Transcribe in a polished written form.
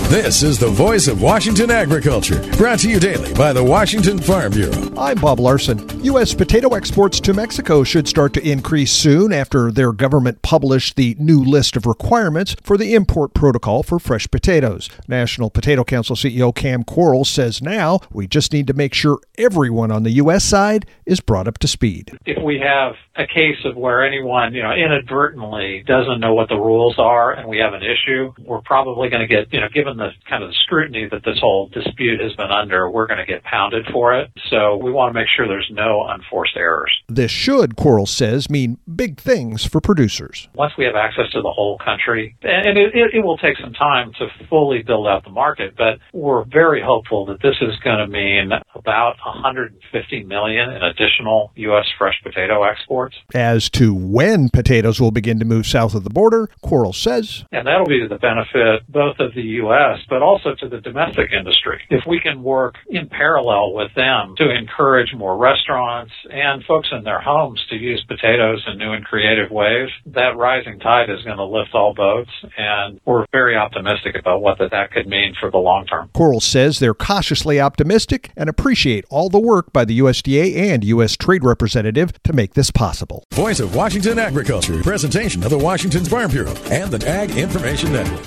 This is the voice of Washington agriculture, brought to you daily by the Washington Farm Bureau. I'm Bob Larson. U.S. potato exports to Mexico should start to increase soon after their government published the new list of requirements for the import protocol for fresh potatoes. National Potato Council CEO Cam Quarles says now we just need to make sure everyone on the U.S. side is brought up to speed. If we have a case of where anyone, inadvertently doesn't know what the rules are and we have an issue, we're probably going to get, given the kind of the scrutiny that this whole dispute has been under, we're going to get pounded for it. So we want to make sure there's no unforced errors. This should, Quarles says, mean big things for producers. Once we have access to the whole country, and it will take some time to fully build out the market, but we're very hopeful that this is going to mean about $150 million in additional U.S. fresh potato exports. As to when potatoes will begin to move south of the border, Quarles says, and that'll be to the benefit both of the U.S., but also to the domestic industry. If we can work in parallel with them to encourage more restaurants and folks in their homes to use potatoes in new and creative ways, that rising tide is going to lift all boats, and we're very optimistic about what that could mean for the long term. Quarles says they're cautiously optimistic and appreciate all the work by the USDA and U.S. Trade Representative to make this possible. Voice of Washington Agriculture, presentation of the Washington Farm Bureau and the Ag Information Network.